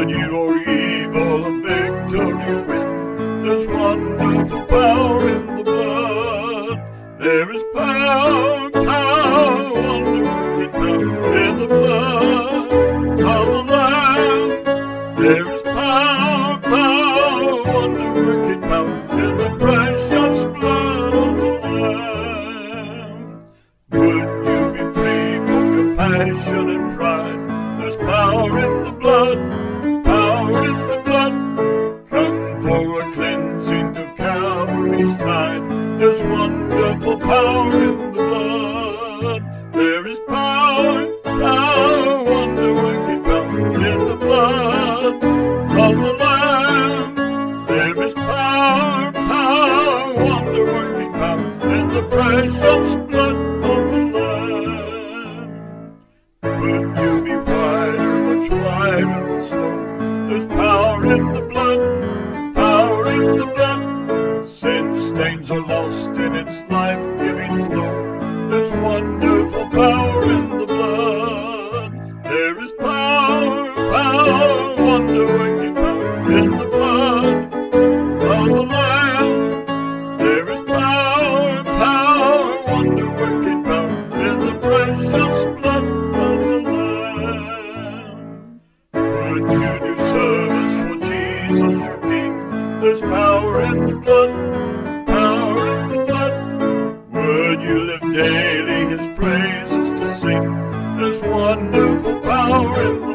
Would you or evil a victory win? There's wonderful power in the blood. There is power, power, wonder-working power in the blood of the Lamb. There is power, power, wonder-working power in the precious blood of the Lamb. Would you be free from your passion and pride? There's power in the blood, power in the blood. Come for a cleansing to Calvary's tide. There's wonderful power in the blood. There is power, power, wonder-working power in the blood of the Lamb. There is power, power, wonder-working power in the precious blood of the Lamb. Would you be whiter, much whiter than snow? There's power in the blood, power in the blood. Sin stains are lost in its life-giving flow. There's wonderful power in the blood. There is power, power, wonder-working power in the blood of the Lamb. There is power, power, wonder-working power in the precious blood of the Lamb. Would you do service for Jesus your King? There's power in the blood, power in the blood. Would you live daily his praises to sing? There's wonderful power in the